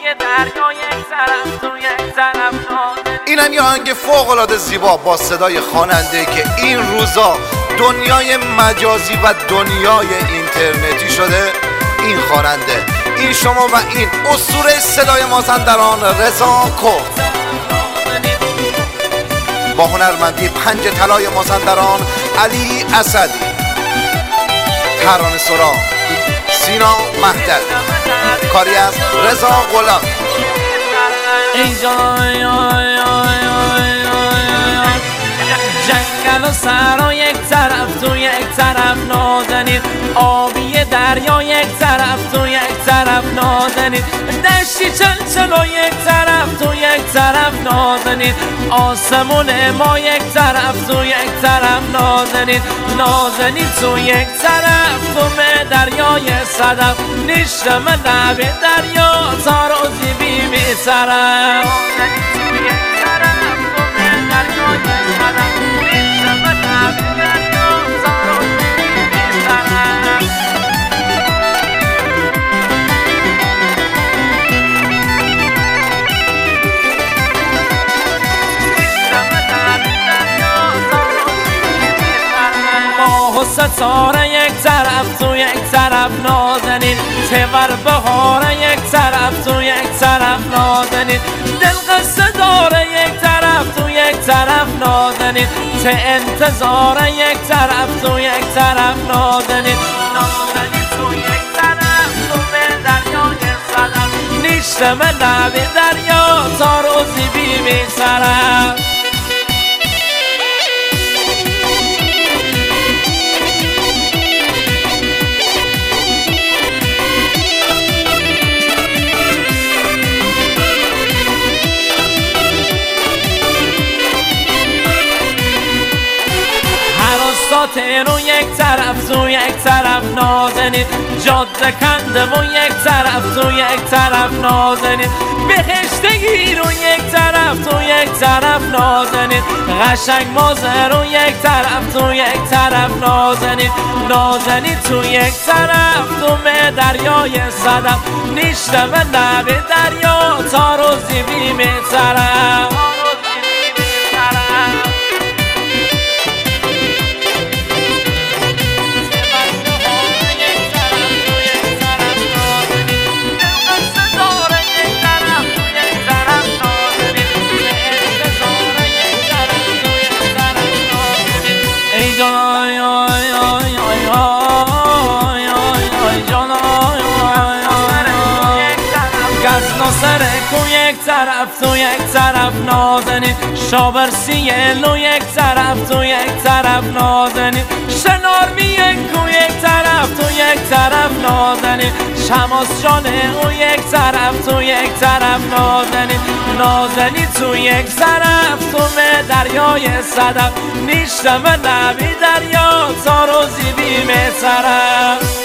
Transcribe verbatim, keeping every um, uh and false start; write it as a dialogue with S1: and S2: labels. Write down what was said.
S1: دریا یک طرف تو یک طرف نازنین.
S2: اینم یه آهنگ فوق‌العاده زیبا با صدای خواننده که این روزا دنیای مجازی و دنیای اینترنتی شده. این خواننده، این شما و این اسطوره صدای مازندران رضا کرد با هنرمندی پنج طلای مازندران علی اسدی، ترانه سرا سینا مهدد، کاری از رضا غلامی.
S1: جنگل و صحرا یک طرف تو یک طرف نازنین، آبی دریا یک طرف تو یک طرف نازنین، دشتی چلچلا یک طرف تو یک طرف نازنین، آسمون ما یک طرف تو یک طرف نازنین، نازنین تو یک طرف تو به دریای صدف، نیشتم لب دریا تا روزی بی بی طرف. ستاره یک طرف تو یک طرف نازنین، تور بهاره یک طرف تو یک طرف نازنین، دل قصه داره یک طرف تو یک طرف نازنین، ته انتظاره یک طرف تو یک طرف نازنین، نازنین تو یک طرف تو به دریای صدف، نیشتم لب دریا تا روزی بی بی طرف. رو یک طرف تو یک طرف نازنین، جاده کنده و یک طرف تو یک طرف نازنین، بهشتگی رو یک طرف تو یک طرف نازنین، قشنگ مازه رو یک طرف تو یک طرف نازنین، نازنین تو یک طرف تو به دریای صدف، نیشتم لب دریا تا روزی بی بی طرف. سره کو یک طرف تو یک طرف نازنین، شابرسیلو یک طرف تو یک طرف نازنین، شنارمی یک کو یک طرف تو یک طرف نازنین، شماس جانه او یک طرف تو یک طرف نازنین، نازنین تو یک طرف تو به دریای صدف، نیشتم لبی دریا تا روزی بی طرف.